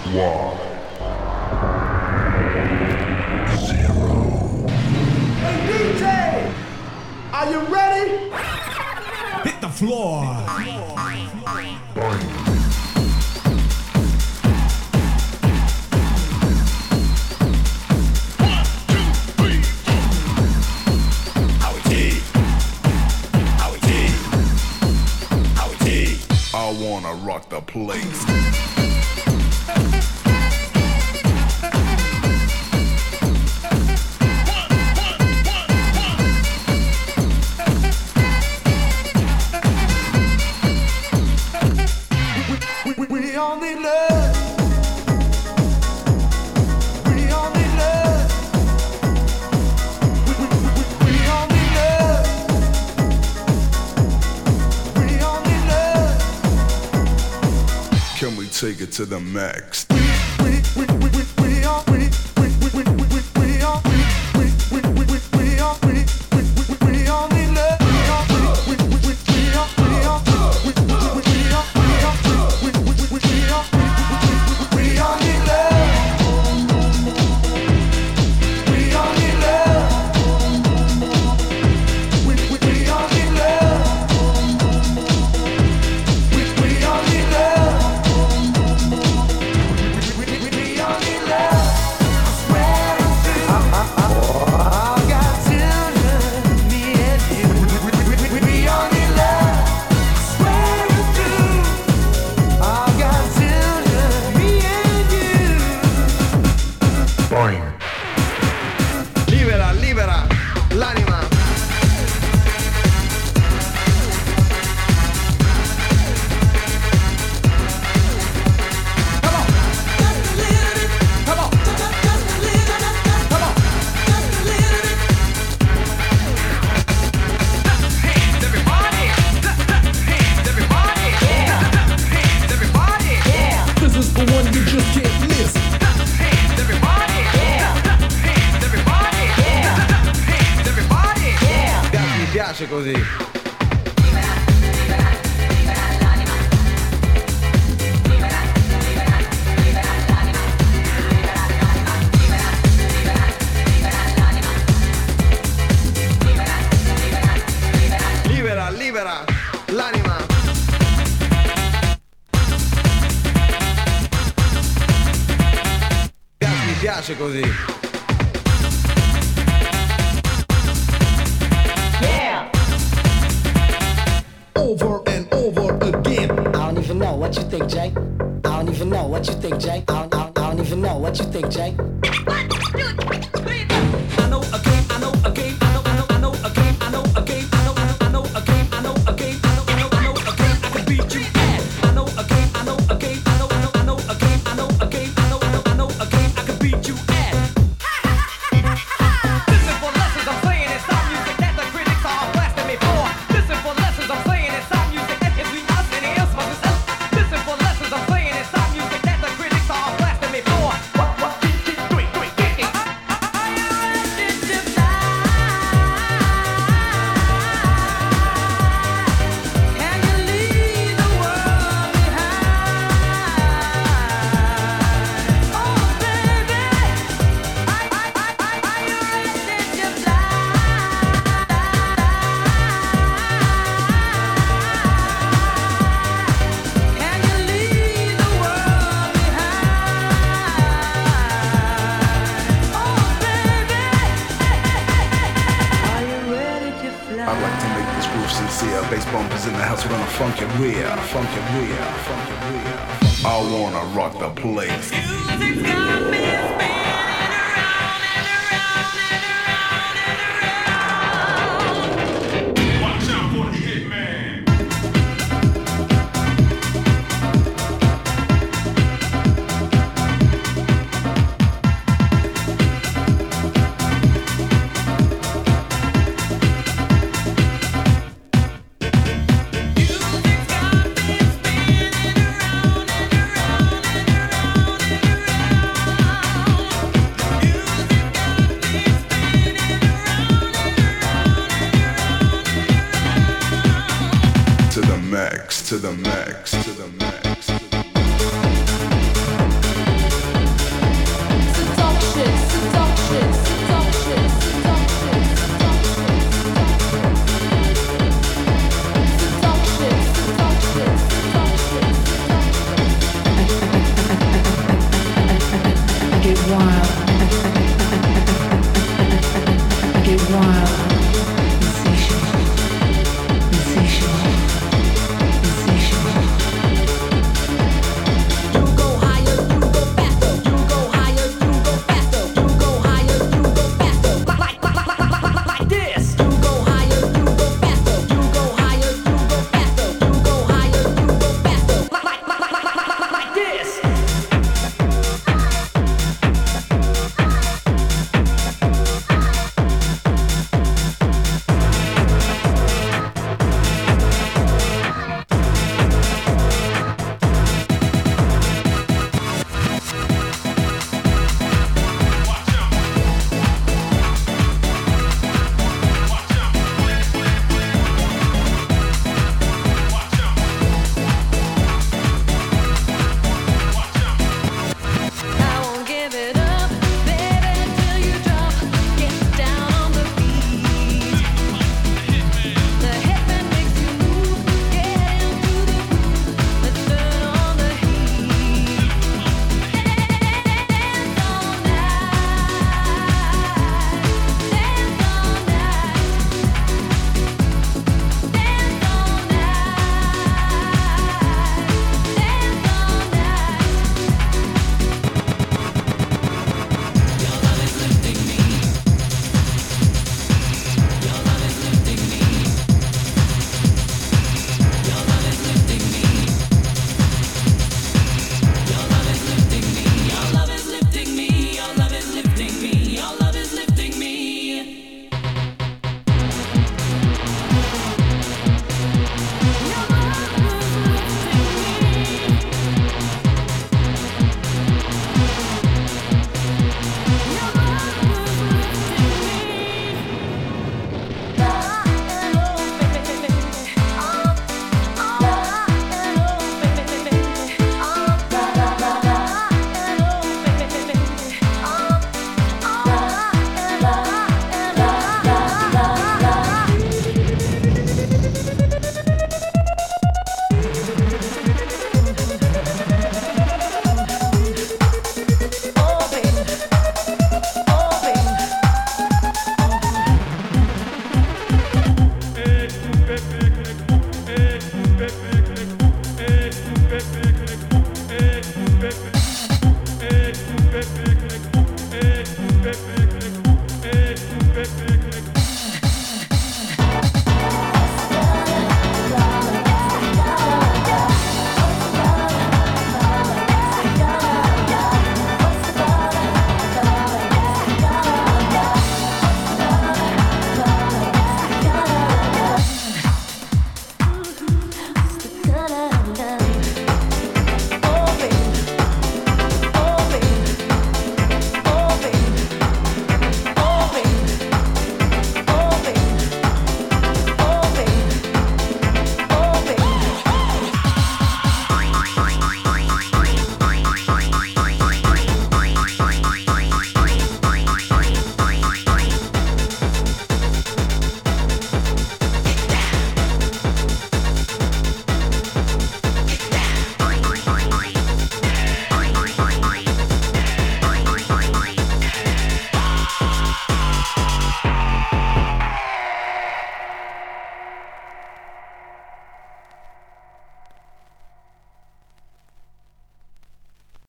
Are you ready? Hit the floor. I wanna rock the place. Take it to the max. Così. Libera, libera l'anima. Mi piace così. Over and over again. I don't even know what you think, Jay. I don't even know what you think, Jay. I don't even know what you think, Jay. One, two, three, four. I know a game, I know a game, I know a game, I know a game, I know a game, I know a game, I know a game, I can beat you at. I know a game, I know a game, I know a game, I know a game, I know a game, I can beat you at. Listen for lessons I'm saying it's not music that the critics are blasting me for. Listen for lessons I'm saying it's not music that is we us and it is for myself. Listen for lessons I'm saying it's not music that the critics are blasting me for. What, three, I'd like to make this groove sincere. Bass bumpers in the house, we're gonna funk it real, funk it real, funk it real. I wanna rock the place. Music's got me spinning. To the max, to the max, to the max. Get wild.